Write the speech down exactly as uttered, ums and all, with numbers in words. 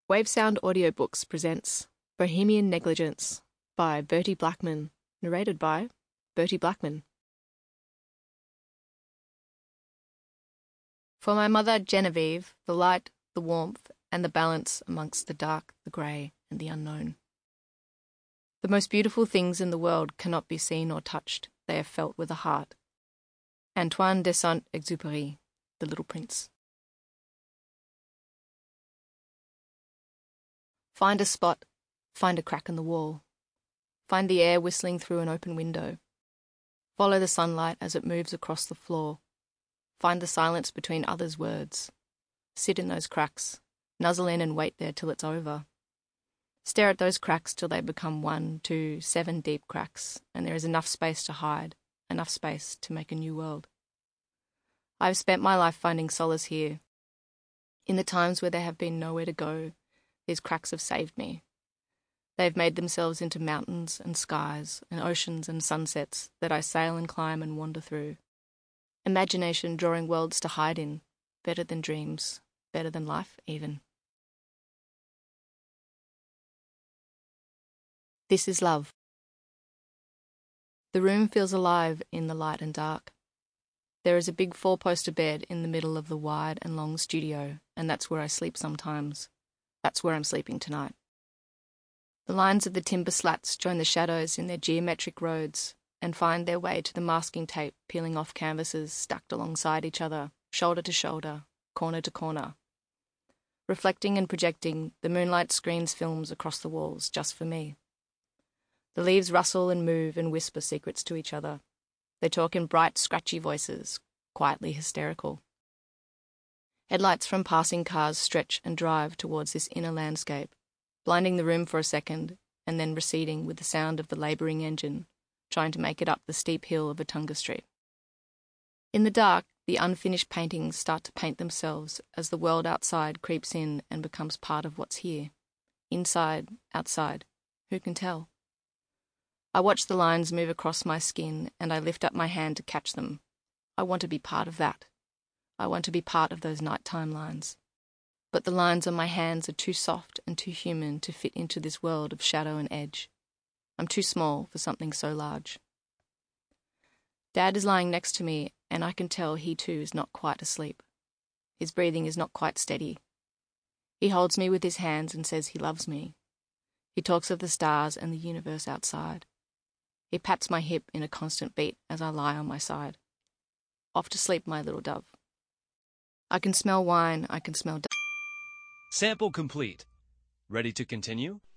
Wave Sound Audiobooks presents Bohemian Negligence by Bertie Blackman, narrated by Bertie Blackman. For my mother Genevieve, the light, the warmth, and the balance amongst the dark, the grey, and the unknown. The most beautiful things in the world cannot be seen or touched, they are felt with the heart. Antoine de Saint-Exupéry, The Little Prince. Find a spot, find a crack in the wall. Find the air whistling through an open window. Follow the sunlight as it moves across the floor. Find the silence between others' words. Sit in those cracks, nuzzle in and wait there till it's over. Stare at those cracks till they become one, two, seven deep cracks, and there is enough space to hide, enough space to make a new world. I have spent my life finding solace here. In the times where there have been nowhere to go, these cracks have saved me. They have made themselves into mountains and skies and oceans and sunsets that I sail and climb and wander through. Imagination drawing worlds to hide in, better than dreams, better than life even. This is love. The room feels alive in the light and dark. There is a big four-poster bed in the middle of the wide and long studio, and that's where I sleep sometimes. That's where I'm sleeping tonight. The lines of the timber slats join the shadows in their geometric roads and find their way to the masking tape peeling off canvases stacked alongside each other, shoulder to shoulder, corner to corner. Reflecting and projecting, the moonlight screens films across the walls just for me. The leaves rustle and move and whisper secrets to each other. They talk in bright, scratchy voices, quietly hysterical. Headlights from passing cars stretch and drive towards this inner landscape, blinding the room for a second and then receding with the sound of the labouring engine, trying to make it up the steep hill of Atunga Street. In the dark, the unfinished paintings start to paint themselves as the world outside creeps in and becomes part of what's here. Inside, outside, who can tell? I watch the lines move across my skin and I lift up my hand to catch them. I want to be part of that. I want to be part of those nighttime lines. But the lines on my hands are too soft and too human to fit into this world of shadow and edge. I'm too small for something so large. Dad is lying next to me, and I can tell he too is not quite asleep. His breathing is not quite steady. He holds me with his hands and says he loves me. He talks of the stars and the universe outside. He pats my hip in a constant beat as I lie on my side. Off to sleep, my little dove. I can smell wine, I can smell... Sample complete. Ready to continue?